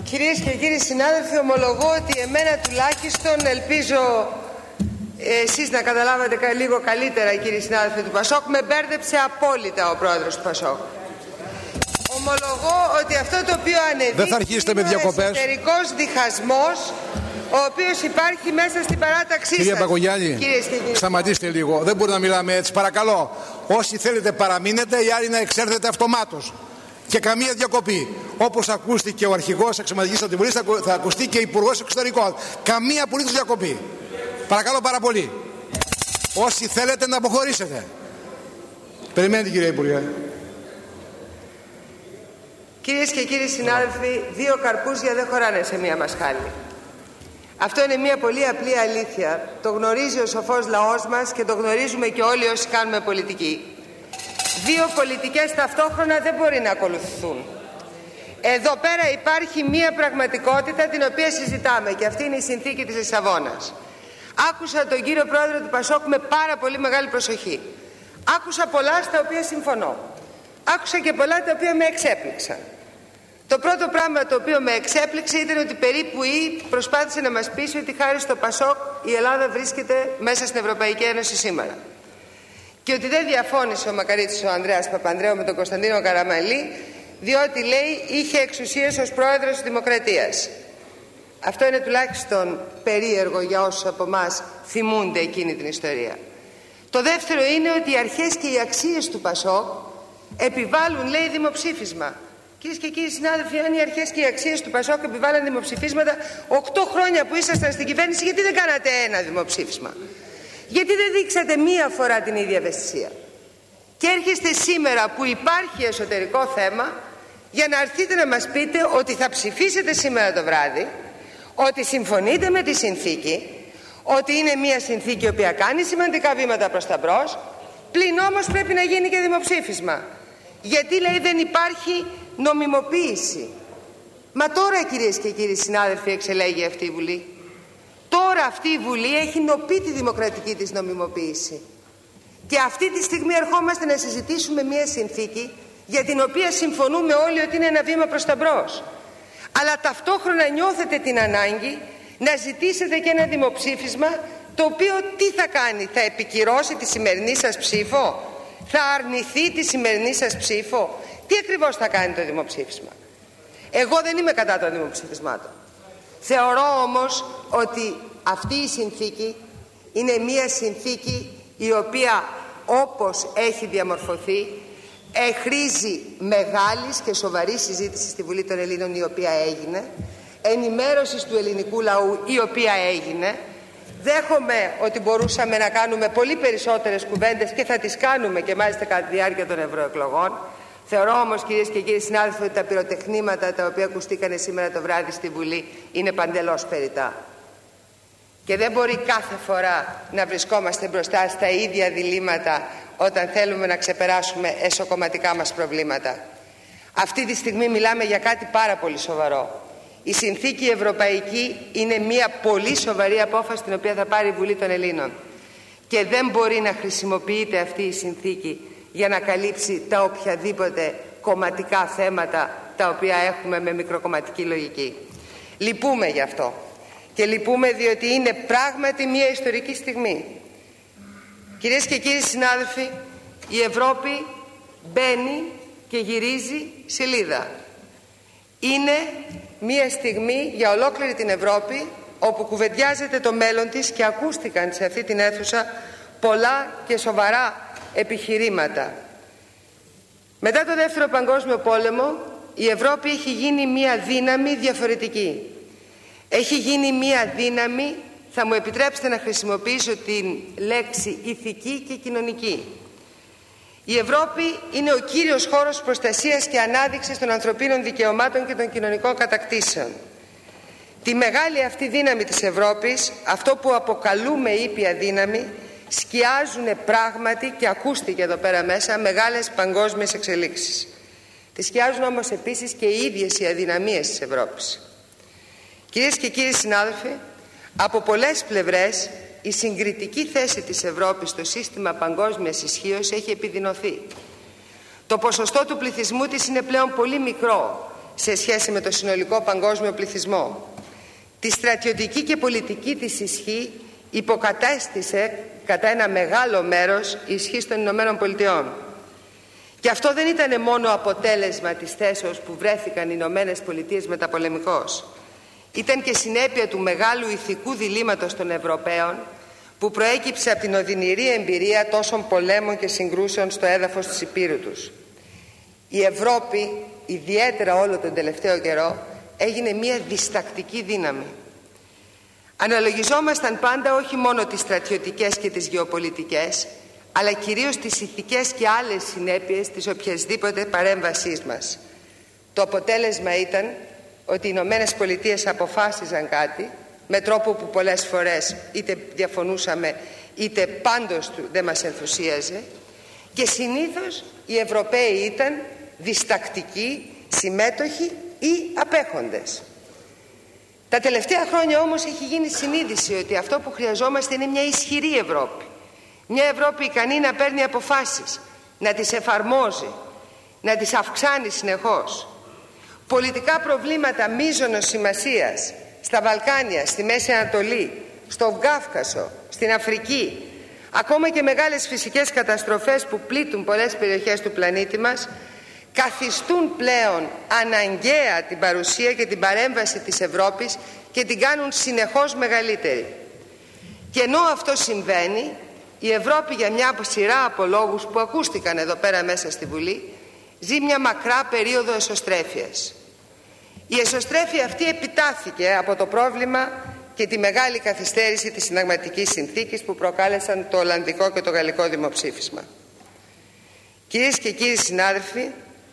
Κυρίες και κύριοι συνάδελφοι, ομολογώ ότι εμένα τουλάχιστον, ελπίζω εσείς να καταλάβατε λίγο καλύτερα, κύριοι συνάδελφοι του Πασόκ, με μπέρδεψε απόλυτα ο πρόεδρος του Πασόκ. Ομολογώ ότι αυτό το οποίο ανεβεί είναι ο εσωτερικός διχασμός ο οποίος υπάρχει μέσα στην παράταξή σας. Κυρία Παγκογιάννη, σταματήστε λίγο. Δεν μπορεί να μιλάμε έτσι. Παρακαλώ, όσοι θέλετε παραμείνετε, οι άλλοι να εξέρθετε αυτομάτως. Και καμία διακοπή. Όπως ακούστηκε ο αρχηγός αξιωματικής αντιβολής, θα ακουστεί και υπουργός εξωτερικών. Καμία απολύτως διακοπή. Παρακαλώ πάρα πολύ. Όσοι θέλετε να αποχωρήσετε. Περιμένετε, κύριε Υπουργέ. Κυρίες και κύριοι συνάδελφοι, δύο καρπούζια δεν χωράνε σε μία μασχάλη. Αυτό είναι μία πολύ απλή αλήθεια. Το γνωρίζει ο σοφός λαός μας και το γνωρίζουμε και όλοι όσοι κάνουμε πολιτική. Δύο πολιτικές ταυτόχρονα δεν μπορεί να ακολουθούν. Εδώ πέρα υπάρχει μία πραγματικότητα την οποία συζητάμε και αυτή είναι η συνθήκη της Λισαβόνας. Άκουσα τον κύριο πρόεδρο του Πασόκ με πάρα πολύ μεγάλη προσοχή. Άκουσα πολλά στα οποία συμφωνώ. Άκουσα και πολλά τα οποία με εξέπληξαν. Το πρώτο πράγμα το οποίο με εξέπληξε ήταν ότι περίπου προσπάθησε να μας πείσει ότι χάρη στο Πασόκ η Ελλάδα βρίσκεται μέσα στην Ευρωπαϊκή Ένωση σήμερα. Και ότι δεν διαφώνησε ο Μακαρίτης ο Ανδρέας Παπανδρέου με τον Κωνσταντίνο Καραμανλή, διότι λέει είχε εξουσίες ως πρόεδρος της Δημοκρατίας. Αυτό είναι τουλάχιστον περίεργο για όσους από εμάς θυμούνται εκείνη την ιστορία. Το δεύτερο είναι ότι οι αρχές και οι αξίες του Πασόκ επιβάλλουν, λέει, δημοψήφισμα. Κυρίες και κύριοι συνάδελφοι, αν οι αρχές και οι αξίες του Πασόκ επιβάλλαν δημοψηφίσματα 8 χρόνια που ήσασταν στην κυβέρνηση, γιατί δεν κάνατε ένα δημοψήφισμα? Γιατί δεν δείξατε μία φορά την ίδια ευαισθησία? Και έρχεστε σήμερα που υπάρχει εσωτερικό θέμα για να έρθετε να μας πείτε ότι θα ψηφίσετε σήμερα το βράδυ, ότι συμφωνείτε με τη συνθήκη, ότι είναι μία συνθήκη η οποία κάνει σημαντικά βήματα προς τα μπρος, πλην όμως πρέπει να γίνει και δημοψήφισμα. Γιατί, λέει, δεν υπάρχει νομιμοποίηση. Μα τώρα, κυρίες και κύριοι συνάδελφοι, εξελέγει αυτή η Βουλή. Τώρα αυτή η Βουλή έχει νοπεί τη δημοκρατική της νομιμοποίηση. Και αυτή τη στιγμή ερχόμαστε να συζητήσουμε μια συνθήκη για την οποία συμφωνούμε όλοι ότι είναι ένα βήμα προς τα μπρος. Αλλά ταυτόχρονα νιώθετε την ανάγκη να ζητήσετε και ένα δημοψήφισμα το οποίο τι θα κάνει? Θα επικυρώσει τη σημερινή σας ψήφο? Θα αρνηθεί τη σημερινή σας ψήφο? Τι ακριβώς θα κάνει το δημοψήφισμα? Εγώ δεν είμαι κατά των δημοψηφισμάτων. Θεωρώ όμως ότι αυτή η συνθήκη είναι μια συνθήκη η οποία, όπως έχει διαμορφωθεί, χρήζει μεγάλης και σοβαρής συζήτηση στη Βουλή των Ελλήνων, η οποία έγινε, ενημέρωσης του ελληνικού λαού, η οποία έγινε. Δέχομαι ότι μπορούσαμε να κάνουμε πολύ περισσότερες κουβέντες και θα τις κάνουμε και μάλιστα κατά τη διάρκεια των ευρωεκλογών. Θεωρώ όμως, κυρίες και κύριοι συνάδελφοι, ότι τα πυροτεχνήματα τα οποία ακουστήκανε σήμερα το βράδυ στη Βουλή είναι παντελώς περιττά. Και δεν μπορεί κάθε φορά να βρισκόμαστε μπροστά στα ίδια διλήμματα όταν θέλουμε να ξεπεράσουμε εσωκομματικά μας προβλήματα. Αυτή τη στιγμή μιλάμε για κάτι πάρα πολύ σοβαρό. Η συνθήκη ευρωπαϊκή είναι μια πολύ σοβαρή απόφαση την οποία θα πάρει η Βουλή των Ελλήνων. Και δεν μπορεί να χρησιμοποιείται αυτή η συνθήκη για να καλύψει τα οποιαδήποτε κομματικά θέματα τα οποία έχουμε με μικροκομματική λογική. Λυπούμε γι' αυτό. Και λυπούμε διότι είναι πράγματι μια ιστορική στιγμή. Κυρίες και κύριοι συνάδελφοι, η Ευρώπη μπαίνει και γυρίζει σελίδα. Είναι μια στιγμή για ολόκληρη την Ευρώπη όπου κουβεντιάζεται το μέλλον της και ακούστηκαν σε αυτή την αίθουσα πολλά και σοβαρά επιχειρήματα. Μετά το Δεύτερο Παγκόσμιο Πόλεμο η Ευρώπη έχει γίνει μια δύναμη διαφορετική. Έχει γίνει μια δύναμη, θα μου επιτρέψετε να χρησιμοποιήσω την λέξη ηθική και κοινωνική. Η Ευρώπη είναι ο κύριος χώρος προστασίας και ανάδειξης των ανθρωπίνων δικαιωμάτων και των κοινωνικών κατακτήσεων. Τη μεγάλη αυτή δύναμη της Ευρώπης, αυτό που αποκαλούμε ήπια δύναμη, σκιάζουν πράγματι, και ακούστηκε εδώ πέρα μέσα, μεγάλες παγκόσμιες εξελίξεις. Τη σκιάζουν όμως επίσης και οι ίδιες οι αδυναμίες της Ευρώπης. Κυρίες και κύριοι συνάδελφοι, από πολλές πλευρές η συγκριτική θέση της Ευρώπης στο σύστημα παγκόσμιας ισχύως έχει επιδεινωθεί. Το ποσοστό του πληθυσμού της είναι πλέον πολύ μικρό σε σχέση με το συνολικό παγκόσμιο πληθυσμό. Τη στρατιωτική και πολιτική της ισχύ υποκατέστησε κατά ένα μεγάλο μέρος η ισχύ των Ηνωμένων Πολιτειών. Και αυτό δεν ήταν μόνο αποτέλεσμα της θέσεως που βρέθηκαν οι Ηνωμένες Πολιτείες μεταπολεμικώς. Ήταν και συνέπεια του μεγάλου ηθικού διλήμματος των Ευρωπαίων που προέκυψε από την οδυνηρή εμπειρία τόσων πολέμων και συγκρούσεων στο έδαφος της Υπήρου τους. Η Ευρώπη, ιδιαίτερα όλο τον τελευταίο καιρό, έγινε μια διστακτική δύναμη. Αναλογιζόμασταν πάντα όχι μόνο τις στρατιωτικές και τις γεωπολιτικές, αλλά κυρίως τις ηθικές και άλλες συνέπειες της οποιασδήποτε παρέμβασής μας. Το αποτέλεσμα ήταν ότι οι Ηνωμένες Πολιτείες αποφάσιζαν κάτι με τρόπο που πολλές φορές είτε διαφωνούσαμε είτε πάντως δεν μας ενθουσίαζε, και συνήθως οι Ευρωπαίοι ήταν διστακτικοί, συμμέτοχοι ή απέχοντες. Τα τελευταία χρόνια όμως έχει γίνει συνείδηση ότι αυτό που χρειαζόμαστε είναι μια ισχυρή Ευρώπη. Μια Ευρώπη ικανή να παίρνει αποφάσεις, να τις εφαρμόζει, να τις αυξάνει συνεχώς. Πολιτικά προβλήματα μείζωνος σημασίας στα Βαλκάνια, στη Μέση Ανατολή, στο Κάφκασο, στην Αφρική, ακόμα και μεγάλες φυσικές καταστροφές που πλήττουν πολλές περιοχές του πλανήτη μας, καθιστούν πλέον αναγκαία την παρουσία και την παρέμβαση της Ευρώπης και την κάνουν συνεχώς μεγαλύτερη. Και ενώ αυτό συμβαίνει, η Ευρώπη για μια σειρά από λόγους που ακούστηκαν εδώ πέρα μέσα στη Βουλή ζει μια μακρά περίοδο εσωστρέφειας. Η εσωστρέφεια αυτή επιτάθηκε από το πρόβλημα και τη μεγάλη καθυστέρηση της συνταγματικής συνθήκης που προκάλεσαν το Ολλανδικό και το Γαλλικό δημοψήφισμα. Κυρίες και κύριοι συνάδελφοι,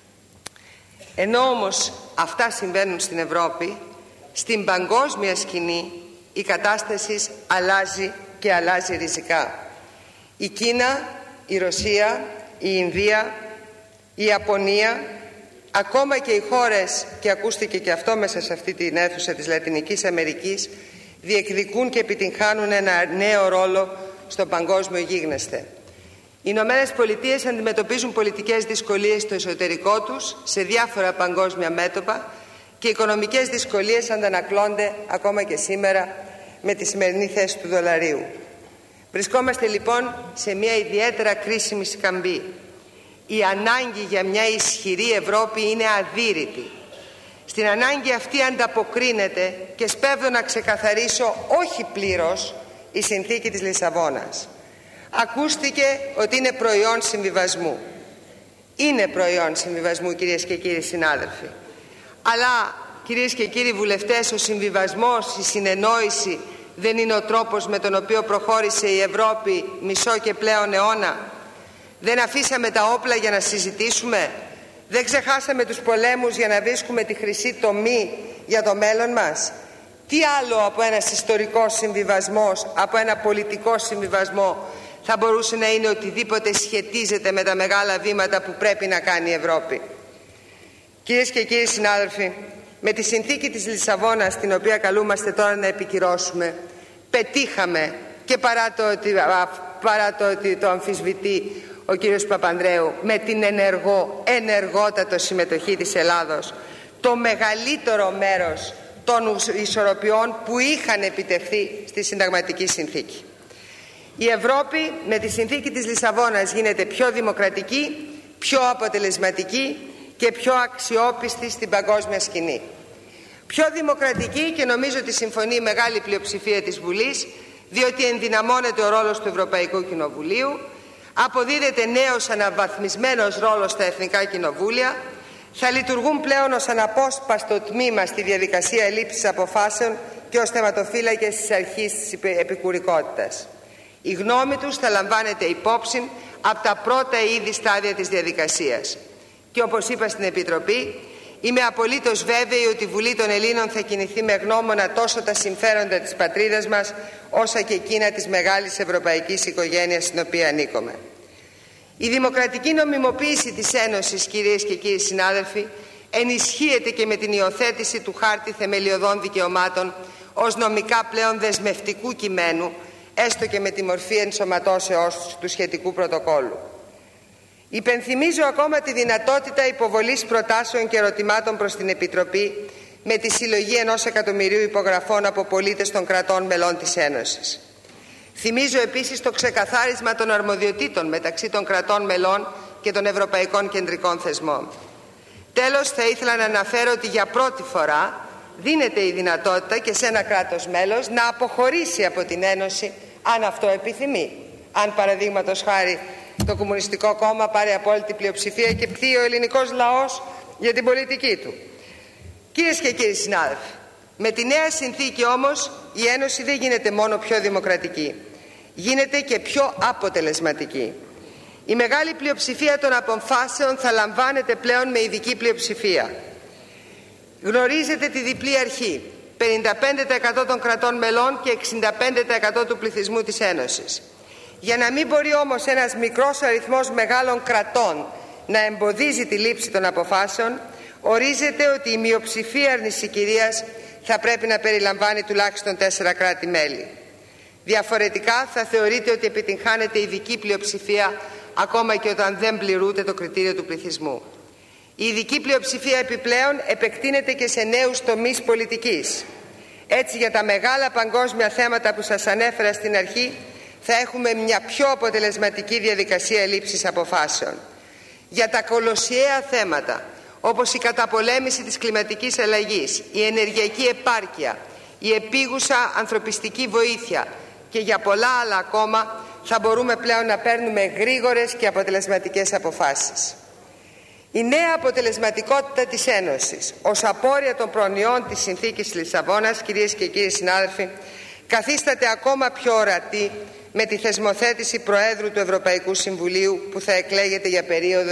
ενώ όμως αυτά συμβαίνουν στην Ευρώπη, στην παγκόσμια σκηνή η κατάσταση αλλάζει και αλλάζει ριζικά. Η Κίνα, η Ρωσία, η Ινδία, η Ιαπωνία, ακόμα και οι χώρες, και ακούστηκε και αυτό μέσα σε αυτή την αίθουσα της Λατινικής Αμερικής, διεκδικούν και επιτυγχάνουν ένα νέο ρόλο στο παγκόσμιο γίγνεσθε. Οι Ηνωμένες Πολιτείες αντιμετωπίζουν πολιτικές δυσκολίες στο εσωτερικό τους, σε διάφορα παγκόσμια μέτωπα, και οι οικονομικές δυσκολίες αντανακλώνται ακόμα και σήμερα με τη σημερινή θέση του δολαρίου. Βρισκόμαστε λοιπόν σε μια ιδιαίτερα κρίσιμη σκαμπή. Η ανάγκη για μια ισχυρή Ευρώπη είναι αδύρυτη. Στην ανάγκη αυτή ανταποκρίνεται, και σπέβδω να ξεκαθαρίσω όχι πλήρως, η συνθήκη της Λισαβόνας. Ακούστηκε ότι είναι προϊόν συμβιβασμού. Είναι προϊόν συμβιβασμού, κυρίες και κύριοι συνάδελφοι. Αλλά, κυρίες και κύριοι βουλευτές, ο συμβιβασμός, η συνεννόηση δεν είναι ο τρόπος με τον οποίο προχώρησε η Ευρώπη μισό και πλέον αιώνα. Δεν αφήσαμε τα όπλα για να συζητήσουμε. Δεν ξεχάσαμε τους πολέμους για να βρίσκουμε τη χρυσή τομή για το μέλλον μας. Τι άλλο από ένας ιστορικός συμβιβασμός, από ένα πολιτικό συμβιβασμό θα μπορούσε να είναι οτιδήποτε σχετίζεται με τα μεγάλα βήματα που πρέπει να κάνει η Ευρώπη. Κυρίες και κύριοι συνάδελφοι, με τη συνθήκη της Λισαβόνας, την οποία καλούμαστε τώρα να επικυρώσουμε, πετύχαμε, και παρά το ότι το αμφισβητεί ο κύριος Παπανδρέου, με την ενεργότατο συμμετοχή της Ελλάδος, το μεγαλύτερο μέρος των ισορροπιών που είχαν επιτευχθεί στη συνταγματική συνθήκη. Η Ευρώπη με τη συνθήκη της Λισαβόνας γίνεται πιο δημοκρατική, πιο αποτελεσματική και πιο αξιόπιστη στην παγκόσμια σκηνή. Πιο δημοκρατική, και νομίζω ότι συμφωνεί η μεγάλη πλειοψηφία της Βουλής, διότι ενδυναμώνεται ο ρόλος του Ευρωπαϊκού Κοινοβουλίου, αποδίδεται νέος αναβαθμισμένος ρόλος στα εθνικά κοινοβούλια, θα λειτουργούν πλέον ως αναπόσπαστο τμήμα στη διαδικασία λήψης αποφάσεων και ως θεματοφύλακες της αρχής της επικουρικότητας. Η γνώμη τους θα λαμβάνεται υπόψη από τα πρώτα ήδη στάδια της διαδικασίας. Και όπως είπα στην Επιτροπή, είμαι απολύτως βέβαιη ότι η Βουλή των Ελλήνων θα κινηθεί με γνώμονα τόσο τα συμφέροντα της πατρίδας μας, όσα και εκείνα της μεγάλης ευρωπαϊκής οικογένειας στην οποία ανήκουμε. Η δημοκρατική νομιμοποίηση της Ένωσης, κυρίες και κύριοι συνάδελφοι, ενισχύεται και με την υιοθέτηση του Χάρτη Θεμελιωδών Δικαιωμάτων ως νομικά πλέον δεσμευτικού κειμένου, έστω και με τη μορφή ενσωματώσεως του σχετικού πρωτοκόλου. Υπενθυμίζω ακόμα τη δυνατότητα υποβολής προτάσεων και ερωτημάτων προς την Επιτροπή με τη συλλογή 1 εκατομμυρίου υπογραφών από πολίτες των κρατών μελών της Ένωσης. Θυμίζω επίσης το ξεκαθάρισμα των αρμοδιοτήτων μεταξύ των κρατών μελών και των ευρωπαϊκών κεντρικών θεσμών. Τέλος, θα ήθελα να αναφέρω ότι για πρώτη φορά δίνεται η δυνατότητα και σε ένα κράτος μέλος να αποχωρήσει από την Ένωση αν αυτό επιθυμεί. Αν παραδείγματος χάρη το Κομμουνιστικό Κόμμα πάρει απόλυτη πλειοψηφία και πτύει ο ελληνικός λαός για την πολιτική του. Κυρίες και κύριοι συνάδελφοι, με τη νέα συνθήκη όμως η Ένωση δεν γίνεται μόνο πιο δημοκρατική, γίνεται και πιο αποτελεσματική. Η μεγάλη πλειοψηφία των αποφάσεων θα λαμβάνεται πλέον με ειδική πλειοψηφία. Γνωρίζετε τη διπλή αρχή, 55% των κρατών μελών και 65% του πληθυσμού της Ένωσης. Για να μην μπορεί όμως ένας μικρός αριθμός μεγάλων κρατών να εμποδίζει τη λήψη των αποφάσεων, ορίζεται ότι η μειοψηφία αρνησικυρίας θα πρέπει να περιλαμβάνει τουλάχιστον 4 κράτη-μέλη. Διαφορετικά θα θεωρείται ότι επιτυγχάνεται ειδική πλειοψηφία ακόμα και όταν δεν πληρούνται το κριτήριο του πληθυσμού. Η ειδική πλειοψηφία επιπλέον επεκτείνεται και σε νέους τομείς πολιτικής. Έτσι, για τα μεγάλα παγκόσμια θέματα που σας ανέφερα στην αρχή θα έχουμε μια πιο αποτελεσματική διαδικασία λήψης αποφάσεων. Για τα κολοσιαία θέματα όπως η καταπολέμηση της κλιματικής αλλαγής, η ενεργειακή επάρκεια, η επίγουσα ανθρωπιστική βοήθεια και για πολλά άλλα ακόμα θα μπορούμε πλέον να παίρνουμε γρήγορες και αποτελεσματικές αποφάσεις. Η νέα αποτελεσματικότητα της Ένωσης ως απόρρια των προνοιών της Συνθήκης Λισαβόνας, κυρίες και κύριοι συνάδελφοι, καθίσταται ακόμα πιο ορατή με τη θεσμοθέτηση Προέδρου του Ευρωπαϊκού Συμβουλίου που θα εκλέγεται για περίοδο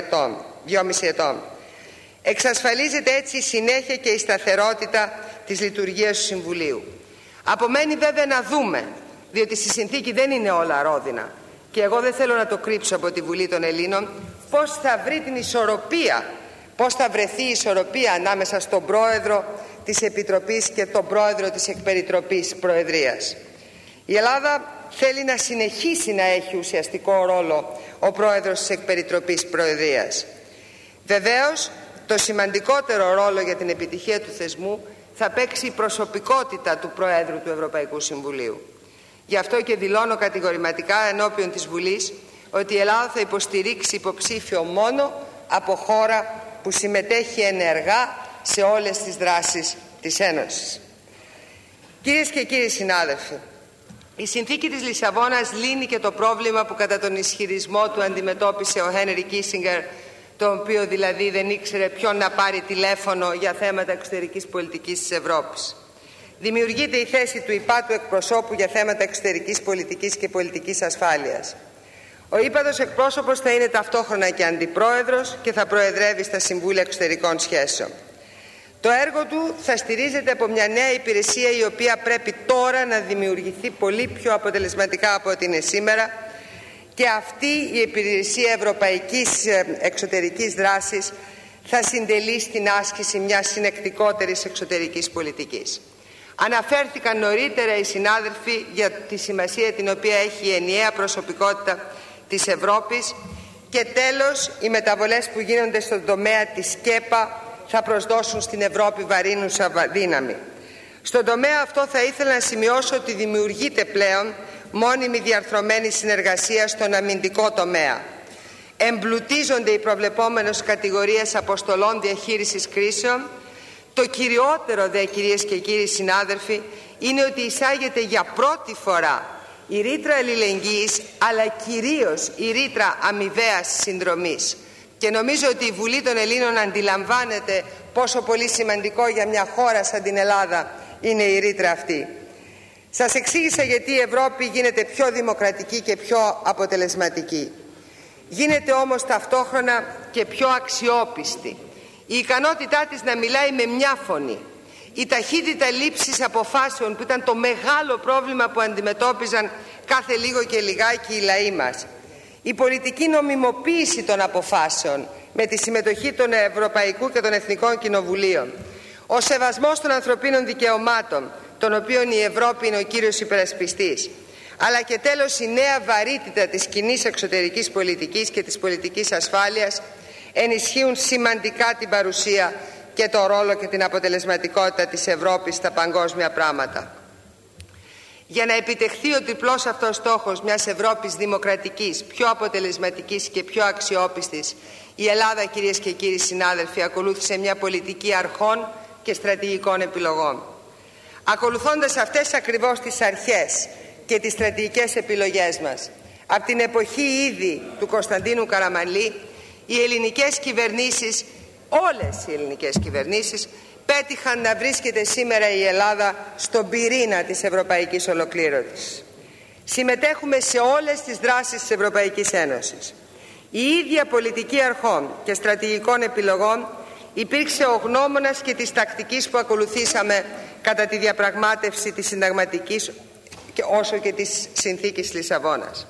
2,5 ετών. Εξασφαλίζεται έτσι η συνέχεια και η σταθερότητα της λειτουργίας του Συμβουλίου. Απομένει βέβαια να δούμε, διότι στη συνθήκη δεν είναι όλα ρόδινα και εγώ δεν θέλω να το κρύψω από τη Βουλή των Ελλήνων, πώς θα βρει την ισορροπία, πώς θα βρεθεί η ισορροπία ανάμεσα στον Πρόεδρο της Επιτροπής και τον Πρόεδρο της Εκπεριτροπής Προεδρίας. Η Ελλάδα θέλει να συνεχίσει να έχει ουσιαστικό ρόλο ο Πρόεδρος της Εκπεριτροπής Προεδρίας. Βεβαίως, το σημαντικότερο ρόλο για την επιτυχία του θεσμού θα παίξει η προσωπικότητα του Προέδρου του Ευρωπαϊκού Συμβουλίου. Γι' αυτό και δηλώνω κατηγορηματικά ενώπιον της Βουλής ότι η Ελλάδα θα υποστηρίξει υποψήφιο μόνο από χώρα που συμμετέχει ενεργά σε όλες τις δράσεις της Ένωσης. Κυρίες και κύριοι συνάδελφοι, η συνθήκη της Λισαβόνας λύνει και το πρόβλημα που κατά τον ισχυρισμό του αντιμετώπισε ο Χένρι Κίσινγκερ, το οποίο δηλαδή δεν ήξερε ποιον να πάρει τηλέφωνο για θέματα εξωτερικής πολιτικής της Ευρώπης. Δημιουργείται η θέση του υπάτου εκπροσώπου για θέματα εξωτερικής πολιτικής και πολιτικής ασφάλειας. Ο ύπατος εκπρόσωπος θα είναι ταυτόχρονα και αντιπρόεδρος και θα προεδρεύει στα Συμβούλια Εξωτερικών Σχέσεων. Το έργο του θα στηρίζεται από μια νέα υπηρεσία η οποία πρέπει τώρα να δημιουργηθεί πολύ πιο αποτελεσματικά από ό,τι είναι σήμερα, και αυτή η υπηρεσία ευρωπαϊκής εξωτερικής δράσης θα συντελεί στην άσκηση μιας συνεκτικότερης εξωτερικής πολιτικής. Αναφέρθηκαν νωρίτερα οι συνάδελφοι για τη σημασία την οποία έχει η ενιαία προσωπικότητα της Ευρώπης και τέλος οι μεταβολές που γίνονται στον τομέα της ΚΕΠΑ θα προσδώσουν στην Ευρώπη βαρύνουσα δύναμη. Στον τομέα αυτό θα ήθελα να σημειώσω ότι δημιουργείται πλέον μόνιμη διαρθρωμένη συνεργασία στον αμυντικό τομέα. Εμπλουτίζονται οι προβλεπόμενες κατηγορίες αποστολών διαχείρισης κρίσεων. Το κυριότερο δε, κυρίες και κύριοι συνάδελφοι, είναι ότι εισάγεται για πρώτη φορά η ρήτρα αλληλεγγύης, αλλά κυρίως η ρήτρα αμοιβαίας συνδρομής. Και νομίζω ότι η Βουλή των Ελλήνων αντιλαμβάνεται πόσο πολύ σημαντικό για μια χώρα σαν την Ελλάδα είναι η ρήτρα αυτή. Σας εξήγησα γιατί η Ευρώπη γίνεται πιο δημοκρατική και πιο αποτελεσματική. Γίνεται όμως ταυτόχρονα και πιο αξιόπιστη. Η ικανότητά της να μιλάει με μια φωνή, η ταχύτητα λήψης αποφάσεων που ήταν το μεγάλο πρόβλημα που αντιμετώπιζαν κάθε λίγο και λιγάκι οι λαοί μας, η πολιτική νομιμοποίηση των αποφάσεων με τη συμμετοχή των Ευρωπαϊκού και των Εθνικών Κοινοβουλίων, ο σεβασμός των ανθρωπίνων δικαιωμάτων, των οποίων η Ευρώπη είναι ο κύριος υπερασπιστής, αλλά και τέλος η νέα βαρύτητα της κοινής εξωτερικής πολιτικής και της πολιτικής ασφάλειας ενισχύουν σημαντικά την παρουσία και το ρόλο και την αποτελεσματικότητα της Ευρώπης στα παγκόσμια πράγματα. Για να επιτευχθεί ο τριπλός αυτός στόχος μιας Ευρώπης δημοκρατικής, πιο αποτελεσματικής και πιο αξιόπιστης, η Ελλάδα, κυρίες και κύριοι συνάδελφοι, ακολούθησε μια πολιτική αρχών και στρατηγικών επιλογών. Ακολουθώντας αυτές ακριβώς τις αρχές και τις στρατηγικές επιλογές μας, από την εποχή ήδη του Κωνσταντίνου Καραμανλή, οι ελληνικές κυβερνήσεις, όλες οι ελληνικές κυβερνήσεις, πέτυχαν να βρίσκεται σήμερα η Ελλάδα στον πυρήνα της ευρωπαϊκής ολοκλήρωσης. Συμμετέχουμε σε όλες τις δράσεις της Ευρωπαϊκής Ένωσης. Η ίδια πολιτική αρχών και στρατηγικών επιλογών υπήρξε ο γνώμονας και της τακτικής που ακολουθήσαμε κατά τη διαπραγμάτευση της συνταγματικής όσο και της συνθήκης Λισαβόνας.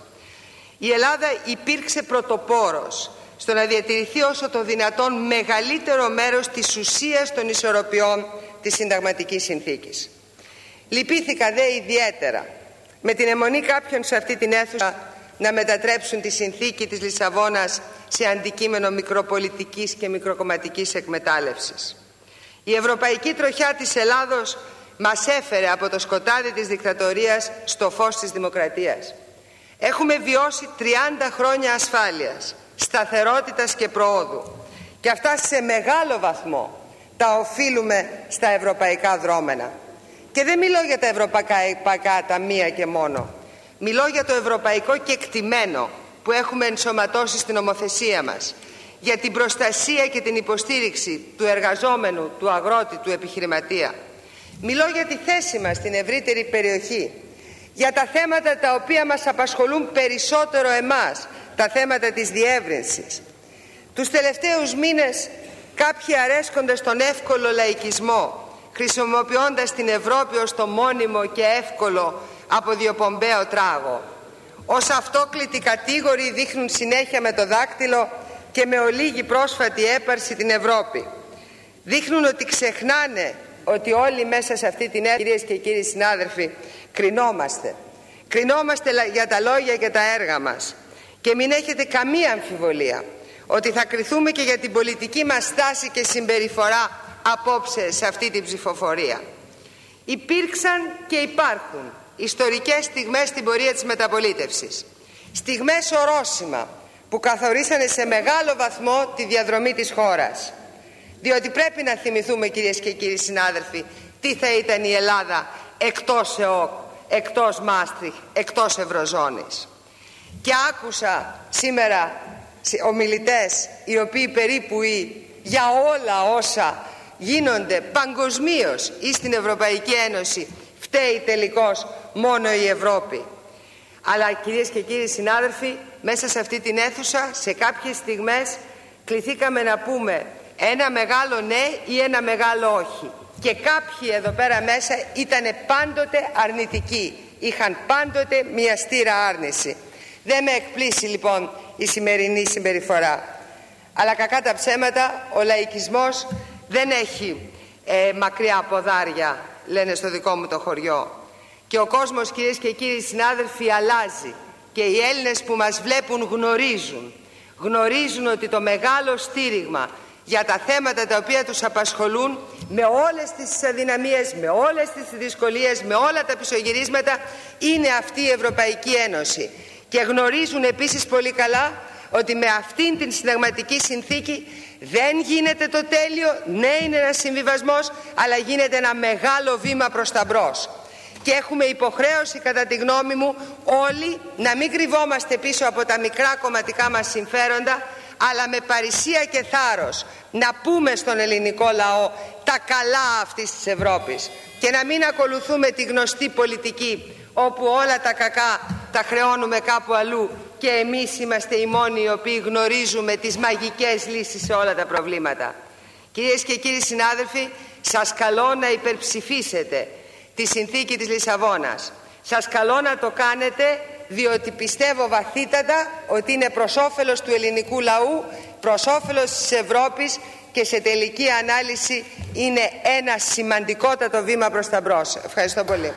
Η Ελλάδα υπήρξε πρωτοπόρος στο να διατηρηθεί όσο το δυνατόν μεγαλύτερο μέρος της ουσίας των ισορροπιών της συνταγματικής συνθήκης. Λυπήθηκα δε ιδιαίτερα με την αιμονή κάποιων σε αυτή την αίθουσα να μετατρέψουν τη συνθήκη της Λισαβόνας σε αντικείμενο μικροπολιτικής και μικροκομματικής εκμετάλλευσης. Η ευρωπαϊκή τροχιά της Ελλάδος μας έφερε από το σκοτάδι της δικτατορίας στο φως της δημοκρατίας. Έχουμε βιώσει 30 χρόνια ασφάλειας, σταθερότητας και προόδου, και αυτά σε μεγάλο βαθμό τα οφείλουμε στα ευρωπαϊκά δρόμενα. Και δεν μιλώ για τα ευρωπαϊκά ταμεία και μόνο. Μιλώ για το ευρωπαϊκό κεκτημένο που έχουμε ενσωματώσει στην νομοθεσία μας, για την προστασία και την υποστήριξη του εργαζόμενου, του αγρότη, του επιχειρηματία. Μιλώ για τη θέση μας στην ευρύτερη περιοχή, για τα θέματα τα οποία μας απασχολούν περισσότερο εμάς, τα θέματα της διεύρυνσης. Τους τελευταίους μήνες κάποιοι αρέσκονται στον εύκολο λαϊκισμό, χρησιμοποιώντας την Ευρώπη ως το μόνιμο και εύκολο αποδιοπομπαίο τράγο. Ως αυτόκλητοι κατήγοροι δείχνουν συνέχεια με το δάκτυλο και με ολίγη πρόσφατη έπαρση την Ευρώπη. Δείχνουν ότι ξεχνάνε ότι όλοι μέσα σε αυτή την κυρίες και κύριοι συνάδελφοι, κρινόμαστε. Κρινόμαστε για τα λόγια και τα έργα μας. Και μην έχετε καμία αμφιβολία ότι θα κριθούμε και για την πολιτική μας στάση και συμπεριφορά απόψε σε αυτή την ψηφοφορία. Υπήρξαν και υπάρχουν ιστορικές στιγμές στην πορεία της μεταπολίτευσης. Στιγμές ορόσημα που καθορίσανε σε μεγάλο βαθμό τη διαδρομή της χώρας. Διότι πρέπει να θυμηθούμε, κυρίες και κύριοι συνάδελφοι, τι θα ήταν η Ελλάδα εκτός ΕΟΚ, εκτός Μάστριχτ, εκτός Ευρωζώνης. Και άκουσα σήμερα ομιλητές οι οποίοι περίπου για όλα όσα γίνονται παγκοσμίως ή στην Ευρωπαϊκή Ένωση φταίει τελικώς μόνο η Ευρώπη. Αλλά κυρίες και κύριοι συνάδελφοι, μέσα σε αυτή την αίθουσα σε κάποιες στιγμές κληθήκαμε να πούμε ένα μεγάλο ναι ή ένα μεγάλο όχι. Και κάποιοι εδώ πέρα μέσα ήταν πάντοτε αρνητικοί, είχαν πάντοτε μια στήρα άρνηση. Δεν με εκπλήσει λοιπόν η σημερινή συμπεριφορά. Αλλά κακά τα ψέματα, ο λαϊκισμός δεν έχει μακριά ποδάρια, λένε στο δικό μου το χωριό. Και ο κόσμος, κυρίες και κύριοι συνάδελφοι, αλλάζει. Και οι Έλληνες που μας βλέπουν γνωρίζουν ότι το μεγάλο στήριγμα για τα θέματα τα οποία τους απασχολούν, με όλες τις αδυναμίες, με όλες τις δυσκολίες, με όλα τα πισωγυρίσματα, είναι αυτή η Ευρωπαϊκή Ένωση. Και γνωρίζουν επίσης πολύ καλά ότι με αυτήν την συνταγματική συνθήκη δεν γίνεται το τέλειο, ναι είναι ένας συμβιβασμός, αλλά γίνεται ένα μεγάλο βήμα προς τα μπρος. Και έχουμε υποχρέωση, κατά τη γνώμη μου, όλοι να μην κρυβόμαστε πίσω από τα μικρά κομματικά μας συμφέροντα, αλλά με παρησία και θάρρος να πούμε στον ελληνικό λαό τα καλά αυτής της Ευρώπης και να μην ακολουθούμε τη γνωστή πολιτική όπου όλα τα κακά τα χρεώνουμε κάπου αλλού και εμείς είμαστε οι μόνοι οι οποίοι γνωρίζουμε τις μαγικές λύσεις σε όλα τα προβλήματα. Κυρίες και κύριοι συνάδελφοι, σας καλώ να υπερψηφίσετε τη συνθήκη της Λισαβόνας. Σας καλώ να το κάνετε διότι πιστεύω βαθύτατα ότι είναι προς όφελος του ελληνικού λαού, προς όφελος της Ευρώπης και σε τελική ανάλυση είναι ένα σημαντικότατο βήμα προς τα μπρος. Ευχαριστώ πολύ.